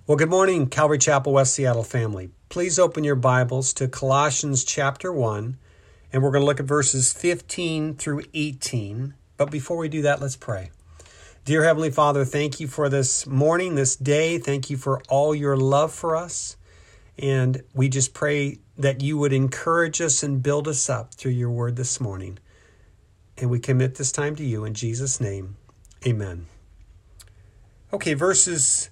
Well, good morning, Calvary Chapel, West Seattle family. Please open your Bibles to Colossians chapter 1, and we're going to look at verses 15 through 18. But before we do that, let's pray. Dear Heavenly Father, thank you for this morning, this day. Thank you for all your love for us. And we just pray that you would encourage us and build us up through your word this morning. And we commit this time to you in Jesus' name. Amen. Okay, verses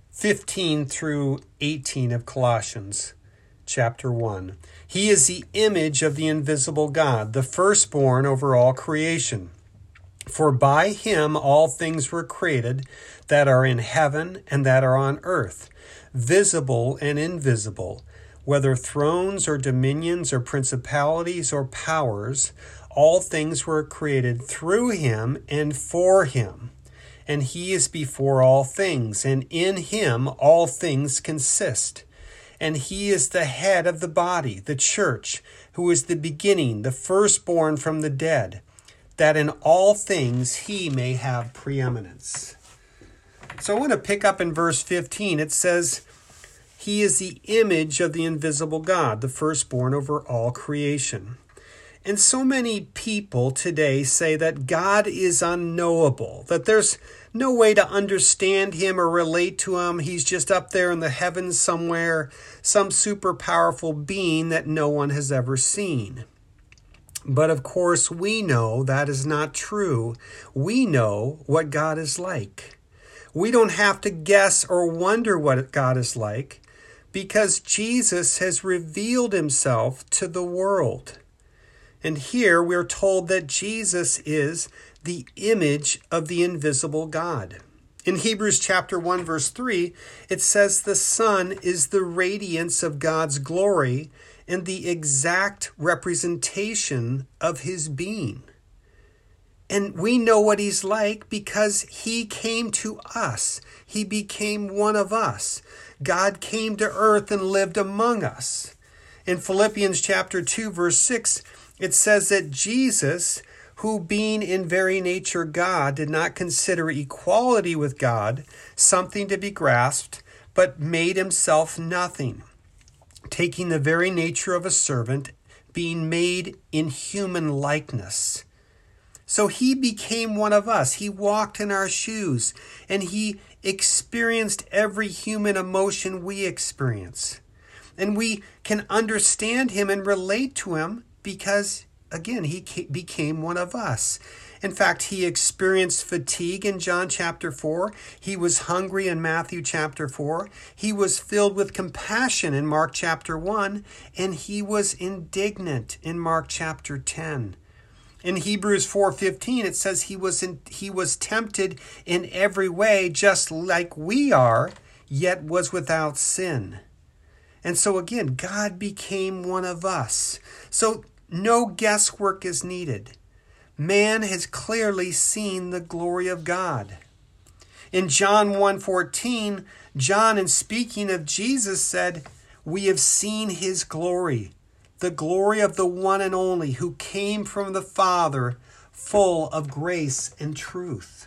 15 through 18 of Colossians chapter 1. He is the image of the invisible God, the firstborn over all creation. For by him all things were created that are in heaven and that are on earth, visible and invisible, whether thrones or dominions or principalities or powers, all things were created through him and for him. And he is before all things, and in him all things consist. And he is the head of the body, the church, who is the beginning, the firstborn from the dead, that in all things he may have preeminence. So I want to pick up in verse 15. It says, he is the image of the invisible God, the firstborn over all creation. And so many people today say that God is unknowable, that there's no way to understand him or relate to him. He's just up there in the heavens somewhere, some super powerful being that no one has ever seen. But of course, we know that is not true. We know what God is like. We don't have to guess or wonder what God is like because Jesus has revealed himself to the world. And here we're told that Jesus is the image of the invisible God. In Hebrews chapter 1, verse 3, it says the Son is the radiance of God's glory and the exact representation of his being. And we know what he's like because he came to us. He became one of us. God came to earth and lived among us. In Philippians chapter 2, verse 6, it says that Jesus, who being in very nature God, did not consider equality with God something to be grasped, but made himself nothing, taking the very nature of a servant, being made in human likeness. So he became one of us. He walked in our shoes, and he experienced every human emotion we experience. And we can understand him and relate to him because, again, he became one of us. In fact, he experienced fatigue in John chapter 4. He was hungry in Matthew chapter 4. He was filled with compassion in Mark chapter 1. And he was indignant in Mark chapter 10. In Hebrews 4:15, it says he was tempted in every way just like we are, yet was without sin. And so again, God became one of us. So no guesswork is needed. Man has clearly seen the glory of God. In John 1:14, John, in speaking of Jesus, said, "We have seen his glory, the glory of the one and only who came from the Father, full of grace and truth."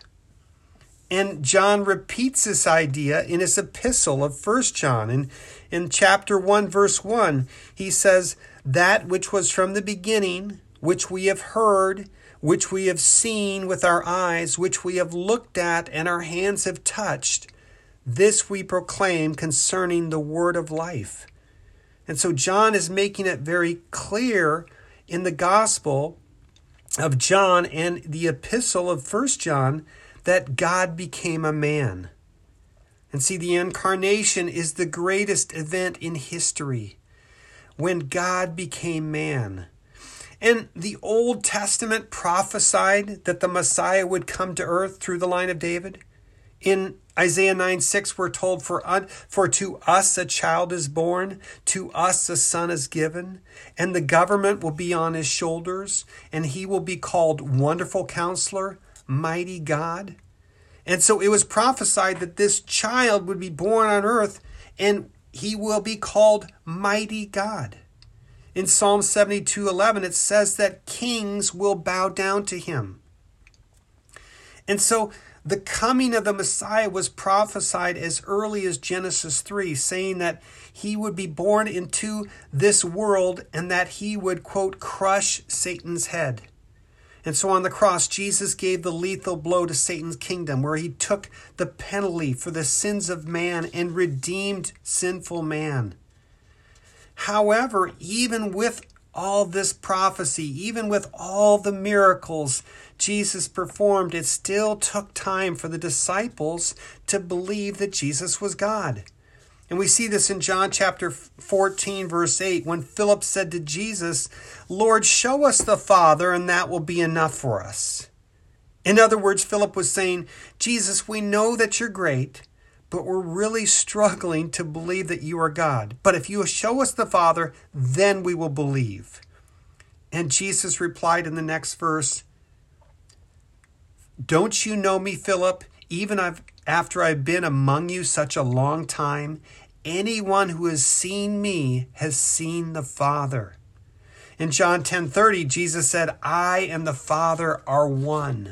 And John repeats this idea in his epistle of 1 John. In chapter 1, verse 1, he says, "That which was from the beginning, which we have heard, which we have seen with our eyes, which we have looked at and our hands have touched, this we proclaim concerning the word of life." And so John is making it very clear in the Gospel of John and the epistle of 1 John that God became a man. And see, the incarnation is the greatest event in history, when God became man. And the Old Testament prophesied that the Messiah would come to earth through the line of David. In Isaiah 9:6, we're told, for to us a child is born, to us a son is given, and the government will be on his shoulders, and he will be called Wonderful Counselor, Mighty God. And so it was prophesied that this child would be born on earth, and he will be called Mighty God. In Psalm 72:11, it says that kings will bow down to him. And so The coming of the Messiah was prophesied as early as Genesis 3, saying that he would be born into this world and that he would, quote, crush Satan's head. And so on the cross, Jesus gave the lethal blow to Satan's kingdom, where he took the penalty for the sins of man and redeemed sinful man. However, even with all this prophecy, even with all the miracles Jesus performed, it still took time for the disciples to believe that Jesus was God. And we see this in John chapter 14, verse 8, when Philip said to Jesus, "Lord, show us the Father, and that will be enough for us." In other words, Philip was saying, "Jesus, we know that you're great, but we're really struggling to believe that you are God. But if you show us the Father, then we will believe." And Jesus replied in the next verse, "Don't you know me, Philip, even after I've been among you such a long time? Anyone who has seen me has seen the Father." In John 10:30, Jesus said, "I and the Father are one."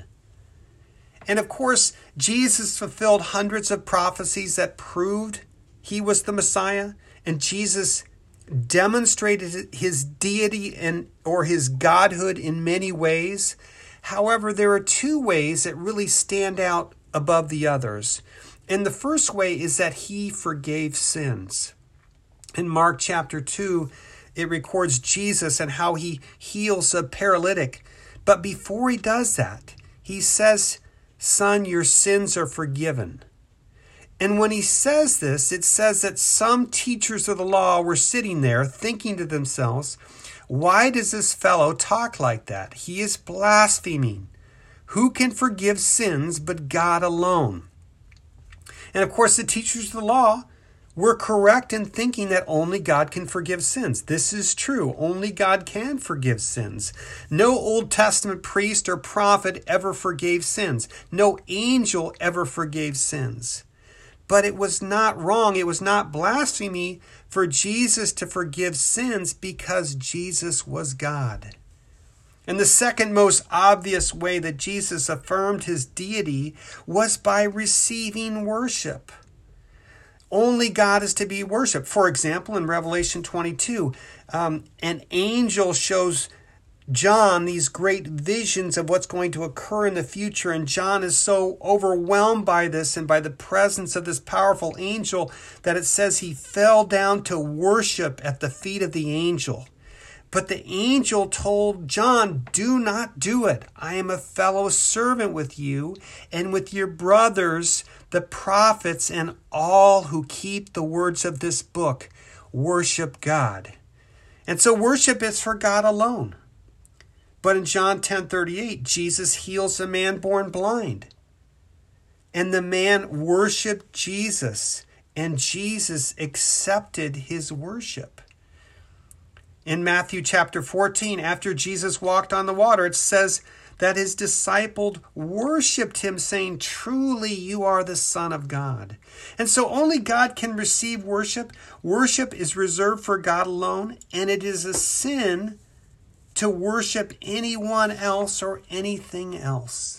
And of course, Jesus fulfilled hundreds of prophecies that proved he was the Messiah, and Jesus demonstrated his deity or his godhood in many ways. However, there are two ways that really stand out above the others. And the first way is that he forgave sins. In Mark chapter 2, it records Jesus and how he heals a paralytic. But before he does that, he says, "Son, your sins are forgiven." And when he says this, it says that some teachers of the law were sitting there thinking to themselves, "Why does this fellow talk like that? He is blaspheming. Who can forgive sins but God alone?" And of course, the teachers of the law were correct in thinking that only God can forgive sins. This is true. Only God can forgive sins. No Old Testament priest or prophet ever forgave sins. No angel ever forgave sins. But it was not wrong. It was not blasphemy for Jesus to forgive sins because Jesus was God. And the second most obvious way that Jesus affirmed his deity was by receiving worship. Only God is to be worshiped. For example, in Revelation 22, an angel shows John these great visions of what's going to occur in the future. And John is so overwhelmed by this and by the presence of this powerful angel that it says he fell down to worship at the feet of the angel. But the angel told John, "Do not do it. I am a fellow servant with you and with your brothers, the prophets, and all who keep the words of this book. Worship God." And so worship is for God alone. But in John 10:38, Jesus heals a man born blind. And the man worshiped Jesus, and Jesus accepted his worship. In Matthew chapter 14, after Jesus walked on the water, it says that his disciples worshiped him, saying, "Truly you are the Son of God." And so only God can receive worship. Worship is reserved for God alone, and it is a sin to worship anyone else or anything else.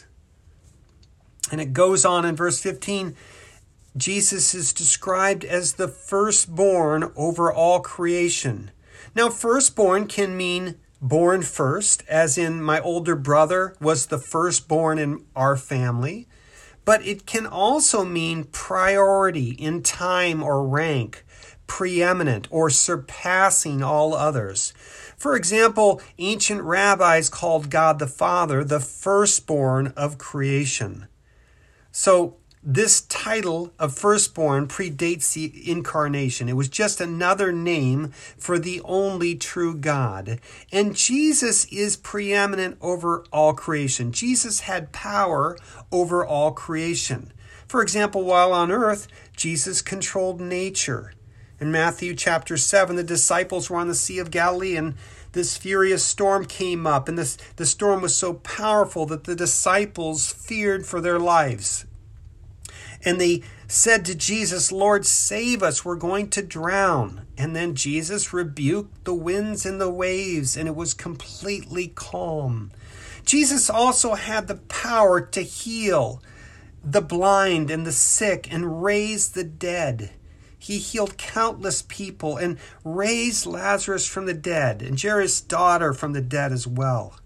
And it goes on in verse 15, Jesus is described as the firstborn over all creation. Now, firstborn can mean born first, as in my older brother was the firstborn in our family. But it can also mean priority in time or rank, preeminent or surpassing all others. For example, ancient rabbis called God the Father the firstborn of creation. So this title of firstborn predates the incarnation. It was just another name for the only true God. And Jesus is preeminent over all creation. Jesus had power over all creation. For example, while on earth, Jesus controlled nature. In Matthew chapter 7, the disciples were on the Sea of Galilee, and this furious storm came up, and the storm was so powerful that the disciples feared for their lives. And they said to Jesus, "Lord, save us, we're going to drown." And then Jesus rebuked the winds and the waves, and it was completely calm. Jesus also had the power to heal the blind and the sick and raised the dead. He healed countless people and raised Lazarus from the dead and Jairus' daughter from the dead as well.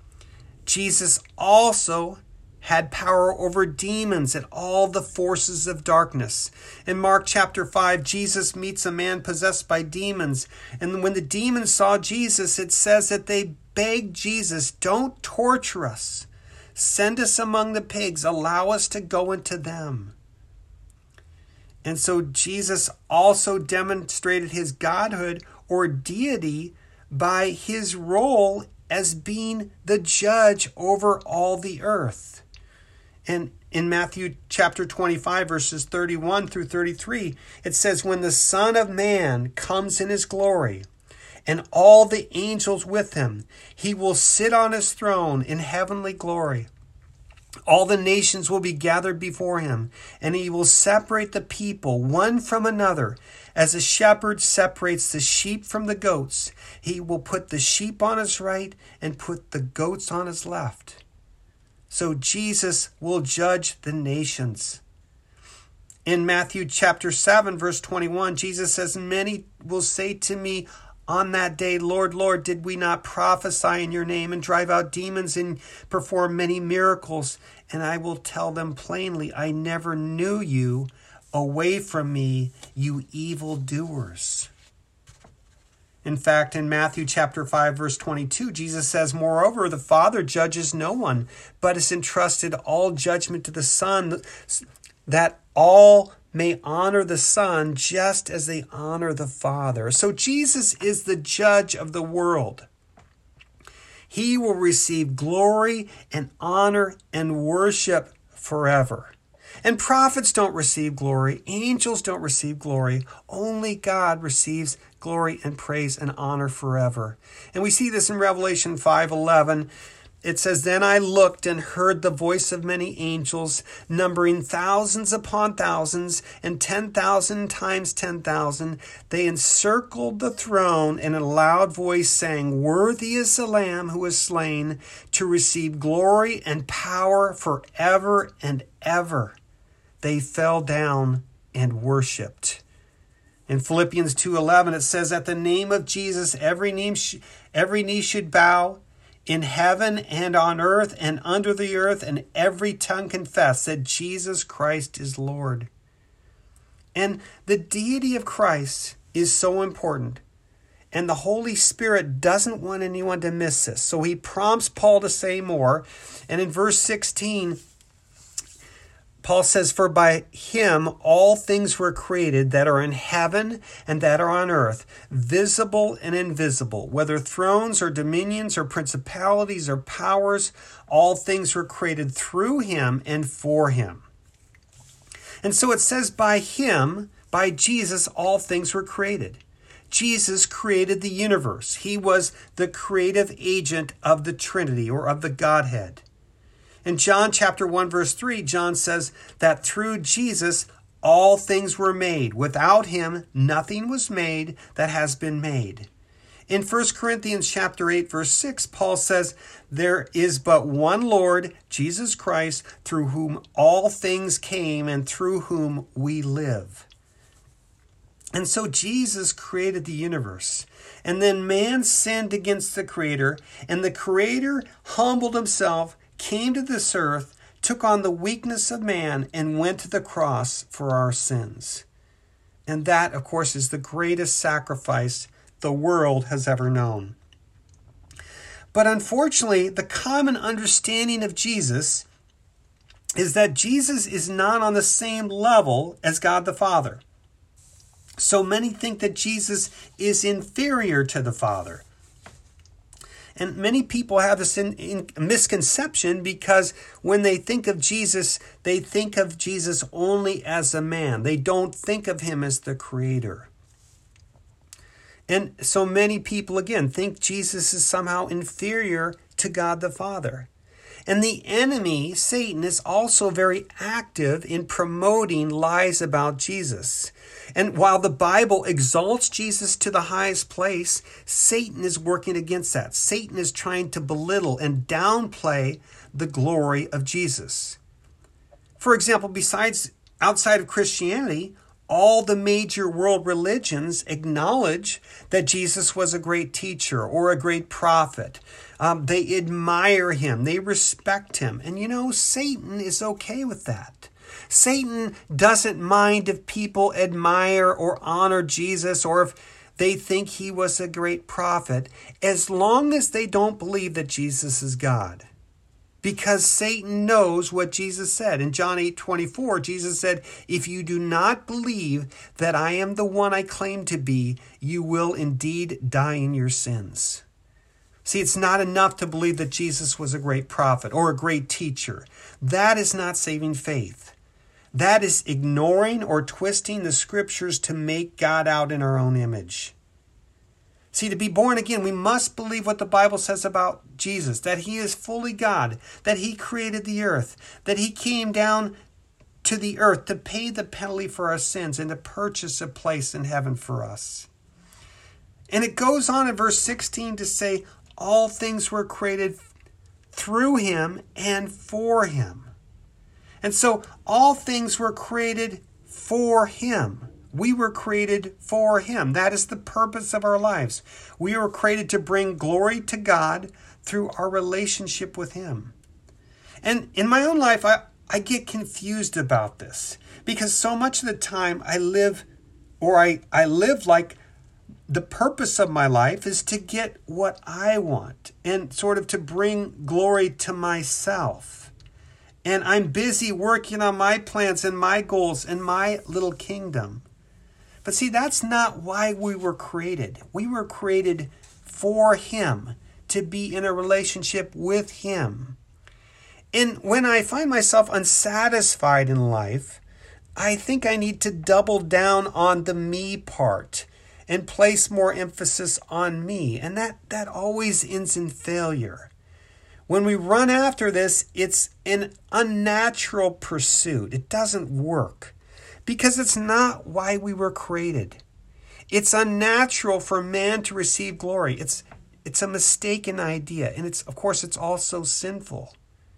Jesus also had power over demons and all the forces of darkness. In Mark chapter 5, Jesus meets a man possessed by demons. And when the demons saw Jesus, it says that they begged Jesus, "Don't torture us. Send us among the pigs. Allow us to go into them." And so Jesus also demonstrated his godhood or deity by his role as being the judge over all the earth. And in Matthew chapter 25, verses 31 through 33, it says, "When the Son of Man comes in his glory, and all the angels with him, he will sit on his throne in heavenly glory. All the nations will be gathered before him, and he will separate the people one from another, as a shepherd separates the sheep from the goats. He will put the sheep on his right and put the goats on his left." So Jesus will judge the nations. In Matthew chapter 7, verse 21, Jesus says, "Many will say to me on that day, 'Lord, Lord, did we not prophesy in your name and drive out demons and perform many miracles?' And I will tell them plainly, 'I never knew you. Away from me, you evildoers.'" In fact, in Matthew chapter 5, verse 22, Jesus says, "Moreover, the Father judges no one, but has entrusted all judgment to the Son, that all may honor the Son just as they honor the Father." So Jesus is the judge of the world. He will receive glory and honor and worship forever. And prophets don't receive glory. Angels don't receive glory. Only God receives glory and praise and honor forever. And we see this in Revelation 5:11. It says, "Then I looked and heard the voice of many angels, numbering thousands upon thousands and 10,000 times 10,000. They encircled the throne and in a loud voice saying, 'Worthy is the Lamb who was slain to receive glory and power forever and ever.' They fell down and worshipped." In Philippians 2:11, it says, "At the name of Jesus, every knee should bow, in heaven and on earth and under the earth, and every tongue confess that Jesus Christ is Lord." And the deity of Christ is so important. And the Holy Spirit doesn't want anyone to miss this. So he prompts Paul to say more. And in verse 16, Paul says, "For by him all things were created that are in heaven and that are on earth, visible and invisible, whether thrones or dominions or principalities or powers, all things were created through him and for him." And so it says by him, by Jesus, all things were created. Jesus created the universe. He was the creative agent of the Trinity or of the Godhead. In John chapter 1, verse 3, John says that through Jesus, all things were made. Without him, nothing was made that has been made. In 1 Corinthians chapter 8, verse 6, Paul says, "There is but one Lord, Jesus Christ, through whom all things came and through whom we live." And so Jesus created the universe. And then man sinned against the Creator, and the Creator humbled himself, came to this earth, took on the weakness of man, and went to the cross for our sins. And that, of course, is the greatest sacrifice the world has ever known. But unfortunately, the common understanding of Jesus is that Jesus is not on the same level as God the Father. So many think that Jesus is inferior to the Father. And many people have this misconception because when they think of Jesus, they think of Jesus only as a man. They don't think of him as the Creator. And so many people, again, think Jesus is somehow inferior to God the Father. And the enemy, Satan, is also very active in promoting lies about Jesus. And while the Bible exalts Jesus to the highest place, Satan is working against that. Satan is trying to belittle and downplay the glory of Jesus. For example, besides outside of Christianity, all the major world religions acknowledge that Jesus was a great teacher or a great prophet. They admire him. They respect him. And Satan is okay with that. Satan doesn't mind if people admire or honor Jesus or if they think he was a great prophet, as long as they don't believe that Jesus is God. Because Satan knows what Jesus said. In John 8:24, Jesus said, "If you do not believe that I am the one I claim to be, you will indeed die in your sins." See, it's not enough to believe that Jesus was a great prophet or a great teacher. That is not saving faith. That is ignoring or twisting the scriptures to make God out in our own image. See, to be born again, we must believe what the Bible says about Jesus, that he is fully God, that he created the earth, that he came down to the earth to pay the penalty for our sins and to purchase a place in heaven for us. And it goes on in verse 16 to say, all things were created through him and for him. And so all things were created for him. We were created for him. That is the purpose of our lives. We were created to bring glory to God through our relationship with him. And in my own life, I get confused about this because so much of the time I live like the purpose of my life is to get what I want and sort of to bring glory to myself. And I'm busy working on my plans and my goals and my little kingdom. But see, that's not why we were created. We were created for him, to be in a relationship with him. And when I find myself unsatisfied in life, I think I need to double down on the me part and place more emphasis on me. And that always ends in failure. When we run after this, it's an unnatural pursuit. It doesn't work because it's not why we were created. It's unnatural for man to receive glory. It's a mistaken idea, and it's also sinful.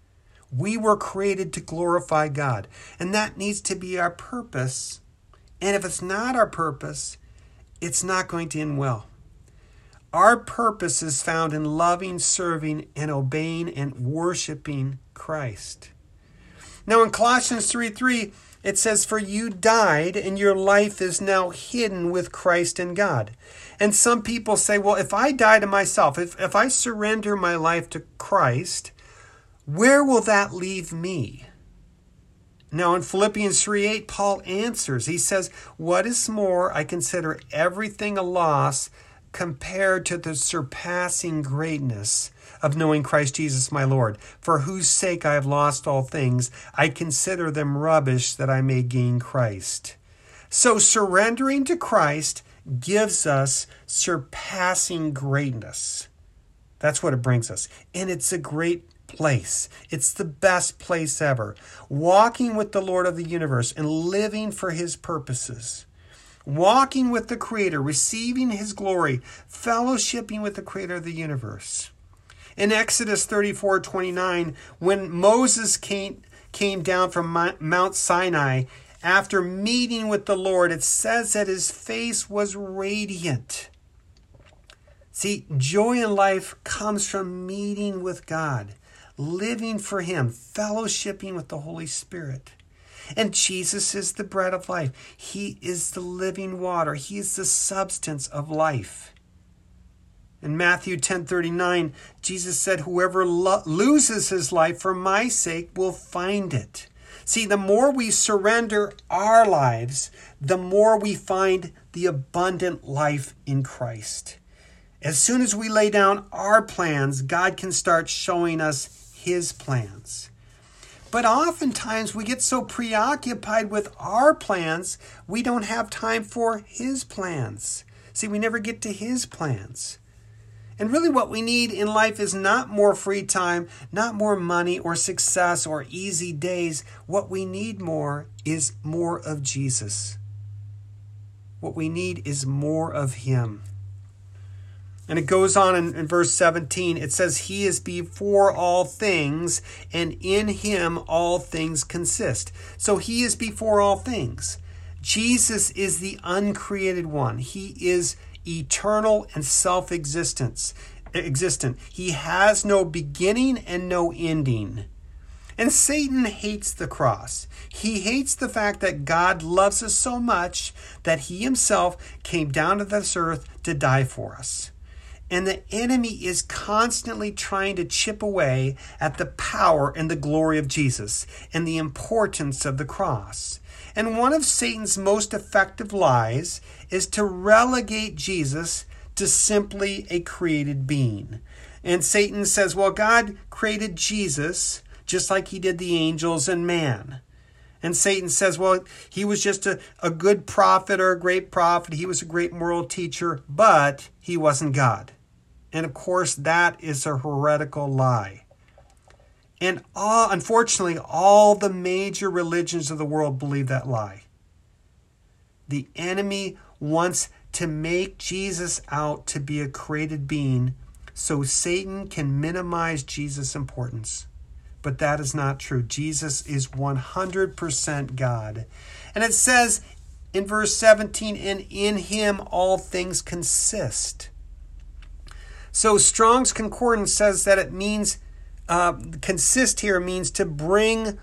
We were created to glorify God, and that needs to be our purpose. And if it's not our purpose, it's not going to end well. Our purpose is found in loving, serving, and obeying and worshiping Christ. Now in Colossians 3:3, it says, "For you died, and your life is now hidden with Christ in God." And some people say, well, if I die to myself, if I surrender my life to Christ, where will that leave me? Now in Philippians 3:8, Paul answers. He says, "What is more, I consider everything a loss compared to the surpassing greatness of knowing Christ Jesus my Lord, for whose sake I have lost all things. I consider them rubbish that I may gain Christ." So surrendering to Christ gives us surpassing greatness. That's what it brings us. And it's a great place. It's the best place ever. Walking with the Lord of the universe and living for his purposes. Walking with the Creator, receiving his glory, fellowshipping with the Creator of the universe. In Exodus 34:29, when Moses came down from Mount Sinai, after meeting with the Lord, it says that his face was radiant. See, joy in life comes from meeting with God, living for him, fellowshipping with the Holy Spirit. And Jesus is the bread of life. He is the living water. He is the substance of life. In Matthew 10:39, Jesus said, "Whoever loses his life for my sake will find it." See, the more we surrender our lives, the more we find the abundant life in Christ. As soon as we lay down our plans, God can start showing us his plans. But oftentimes we get so preoccupied with our plans, we don't have time for his plans. See, we never get to his plans. And really what we need in life is not more free time, not more money or success or easy days. What we need more is more of Jesus. What we need is more of him. And it goes on in verse 17. It says, he is before all things, and in him all things consist. So he is before all things. Jesus is the uncreated one. He is eternal and self-existent. He has no beginning and no ending. And Satan hates the cross. He hates the fact that God loves us so much that he himself came down to this earth to die for us. And the enemy is constantly trying to chip away at the power and the glory of Jesus and the importance of the cross. And one of Satan's most effective lies is to relegate Jesus to simply a created being. And Satan says, well, God created Jesus just like he did the angels and man. And Satan says, well, he was just a good prophet or a great prophet. He was a great moral teacher, but he wasn't God. And of course, that is a heretical lie. And unfortunately, all the major religions of the world believe that lie. The enemy wants to make Jesus out to be a created being so Satan can minimize Jesus' importance. But that is not true. Jesus is 100% God. And it says in verse 17, and in him all things consist. So Strong's Concordance says that it means, consist here means to bring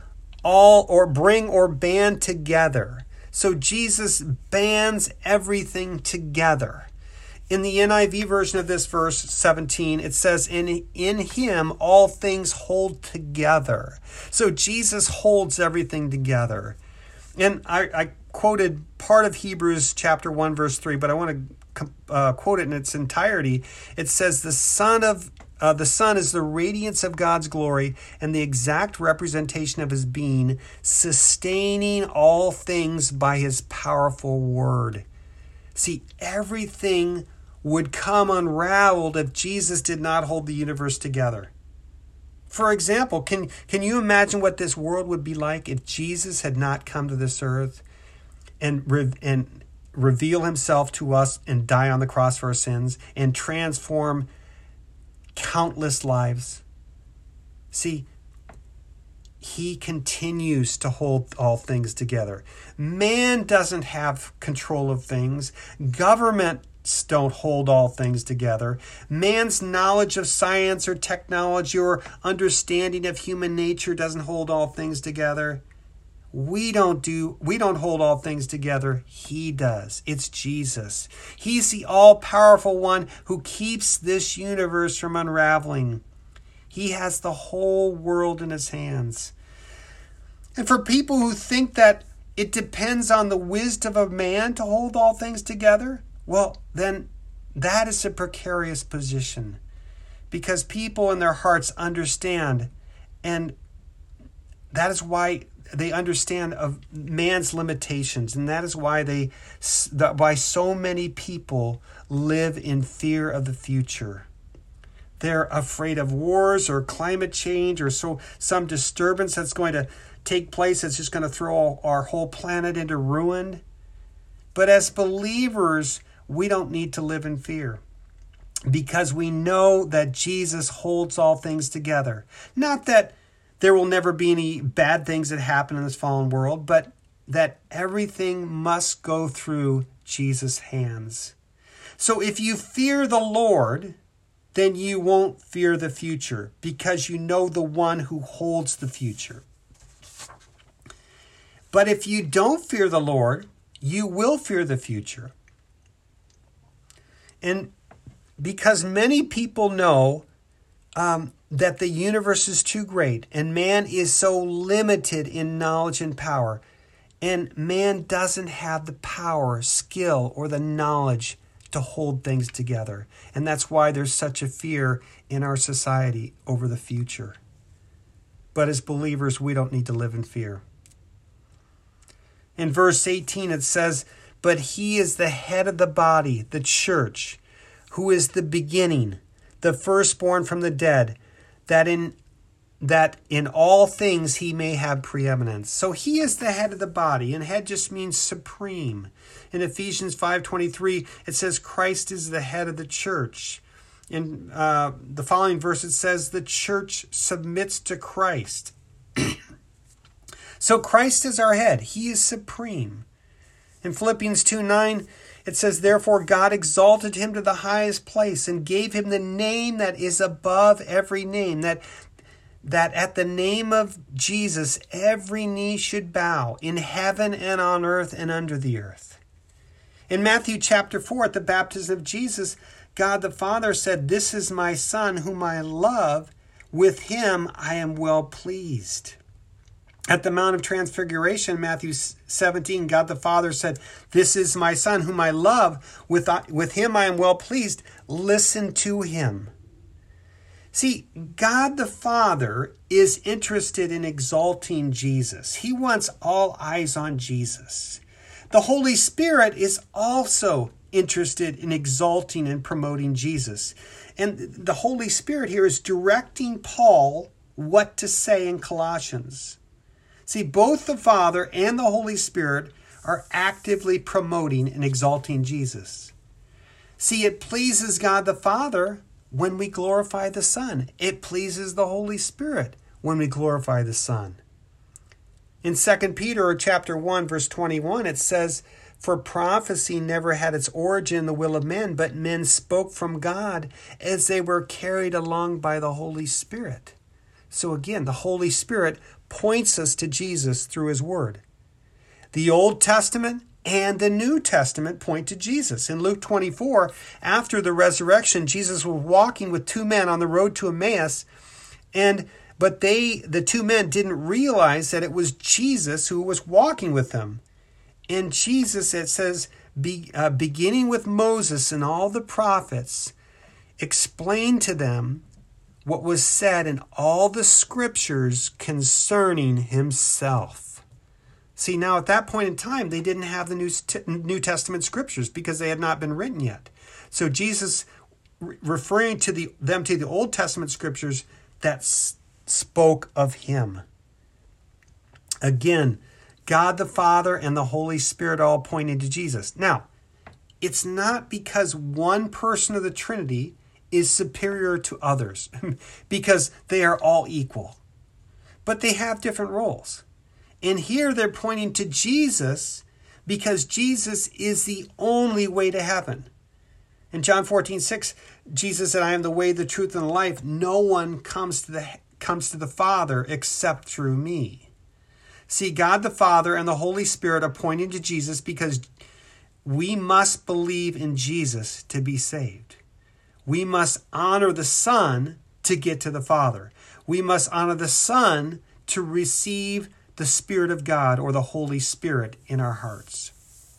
or band together. So Jesus bands everything together. In the NIV version of this verse 17, it says, in him all things hold together. So Jesus holds everything together. And I quoted part of Hebrews chapter 1, verse 3, but I want to quote it in its entirety. It says, the Son is the radiance of God's glory and the exact representation of his being, sustaining all things by his powerful word. See, everything would come unraveled if Jesus did not hold the universe together. For example, can you imagine what this world would be like if Jesus had not come to this earth and reveal himself to us and die on the cross for our sins and transform countless lives? See, he continues to hold all things together. Man doesn't have control of things. Governments don't hold all things together. Man's knowledge of science or technology or understanding of human nature doesn't hold all things together. We don't hold all things together. He does. It's Jesus. He's the all-powerful one who keeps this universe from unraveling. He has the whole world in his hands. And for people who think that it depends on the wisdom of man to hold all things together, well, then that is a precarious position, because people in their hearts understand, and that is why they understand of man's limitations, and that is why why so many people live in fear of the future. They're afraid of wars or climate change or some disturbance that's going to take place that's just going to throw our whole planet into ruin. But as believers, we don't need to live in fear, because we know that Jesus holds all things together. Not that there will never be any bad things that happen in this fallen world, but that everything must go through Jesus' hands. So if you fear the Lord, then you won't fear the future, because you know the one who holds the future. But if you don't fear the Lord, you will fear the future. And because many people know that the universe is too great and man is so limited in knowledge and power, and man doesn't have the power, skill, or the knowledge to hold things together. And that's why there's such a fear in our society over the future. But as believers, we don't need to live in fear. In verse 18, it says, but he is the head of the body, the church, who is the beginning, the firstborn from the dead, that in all things he may have preeminence. So he is the head of the body, and head just means supreme. In Ephesians 5:23, it says Christ is the head of the church. In the following verse, it says the church submits to Christ. So Christ is our head. He is supreme. In Philippians 2:9, it says, therefore God exalted him to the highest place and gave him the name that is above every name, that at the name of Jesus every knee should bow in heaven and on earth and under the earth. In Matthew chapter 4, at the baptism of Jesus, God the Father said, this is my Son whom I love. With him I am well pleased. At the Mount of Transfiguration, Matthew 17, God the Father said, this is my Son whom I love. With him I am well pleased. Listen to him. See, God the Father is interested in exalting Jesus. He wants all eyes on Jesus. The Holy Spirit is also interested in exalting and promoting Jesus. And the Holy Spirit here is directing Paul what to say in Colossians. See, both the Father and the Holy Spirit are actively promoting and exalting Jesus. See, it pleases God the Father when we glorify the Son. It pleases the Holy Spirit when we glorify the Son. In 2 Peter chapter 1, verse 21, it says, for prophecy never had its origin in the will of men, but men spoke from God as they were carried along by the Holy Spirit. So again, the Holy Spirit points us to Jesus through his word. The Old Testament and the New Testament point to Jesus. In Luke 24, after the resurrection, Jesus was walking with two men on the road to Emmaus, but the two men didn't realize that it was Jesus who was walking with them. And Jesus, it says, beginning with Moses and all the prophets, explained to them what was said in all the scriptures concerning himself. See, now at that point in time, they didn't have the New Testament scriptures because they had not been written yet. So Jesus, referring to them to the Old Testament scriptures that spoke of him. Again, God the Father and the Holy Spirit all pointing to Jesus. Now, it's not because one person of the Trinity is superior to others, because they are all equal. But they have different roles. And here they're pointing to Jesus because Jesus is the only way to heaven. In John 14:6, Jesus said, I am the way, the truth, and the life. No one comes to the Father except through me. See, God the Father and the Holy Spirit are pointing to Jesus because we must believe in Jesus to be saved. We must honor the Son to get to the Father. We must honor the Son to receive the Spirit of God or the Holy Spirit in our hearts.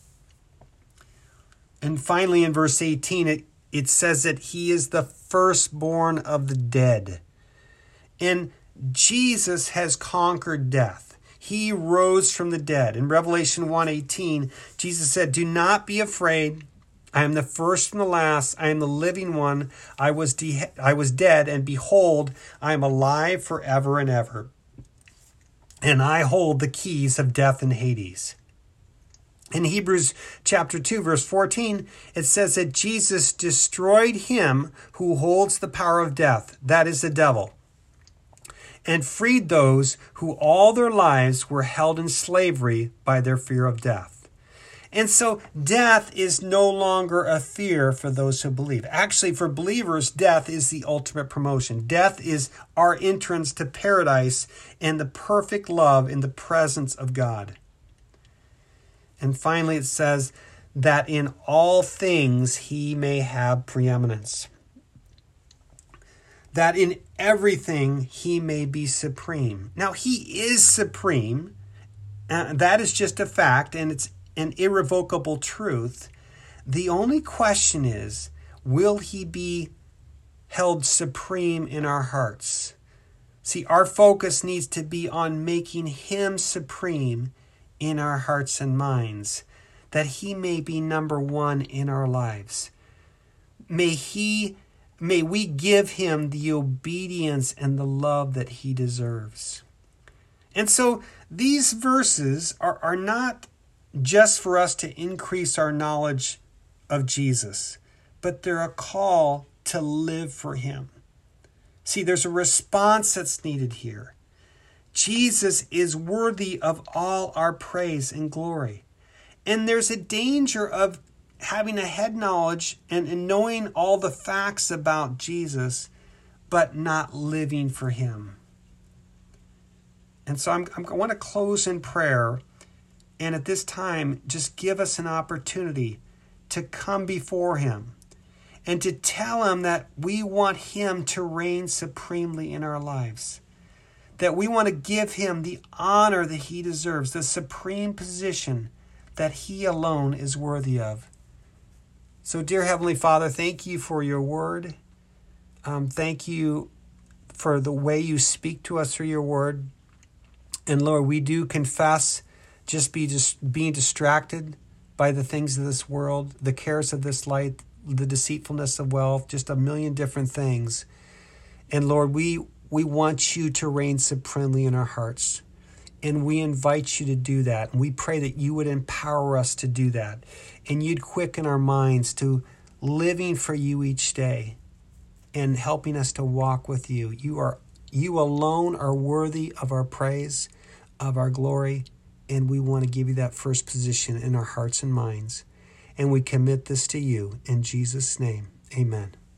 And finally, in verse 18, it says that he is the firstborn of the dead. And Jesus has conquered death. He rose from the dead. In Revelation 1:18, Jesus said, do not be afraid. I am the first and the last. I am the living one. I was dead, and behold, I am alive forever and ever. And I hold the keys of death and Hades. In Hebrews chapter 2, verse 14, it says that Jesus destroyed him who holds the power of death, that is the devil, and freed those who all their lives were held in slavery by their fear of death. And so death is no longer a fear for those who believe. Actually, for believers, death is the ultimate promotion. Death is our entrance to paradise and the perfect love in the presence of God. And finally, it says that in all things he may have preeminence. That in everything he may be supreme. Now, he is supreme. That is just a fact, and it's an irrevocable truth. The only question is, will he be held supreme in our hearts? See, our focus needs to be on making him supreme in our hearts and minds, that he may be number one in our lives. May we give him the obedience and the love that he deserves. And so these verses are not just for us to increase our knowledge of Jesus, but they're a call to live for him. See, there's a response that's needed here. Jesus is worthy of all our praise and glory. And there's a danger of having a head knowledge and knowing all the facts about Jesus, but not living for him. And so I want to close in prayer. And at this time, just give us an opportunity to come before him and to tell him that we want him to reign supremely in our lives. That we want to give him the honor that he deserves, the supreme position that he alone is worthy of. So, dear Heavenly Father, thank you for your word. Thank you for the way you speak to us through your word. And Lord, we do confess just being distracted by the things of this world, the cares of this life, the deceitfulness of wealth, just a million different things. And Lord, we want you to reign supremely in our hearts. And we invite you to do that. And we pray that you would empower us to do that. And you'd quicken our minds to living for you each day and helping us to walk with you. You alone are worthy of our praise, of our glory. And we want to give you that first position in our hearts and minds. And we commit this to you in Jesus' name. Amen.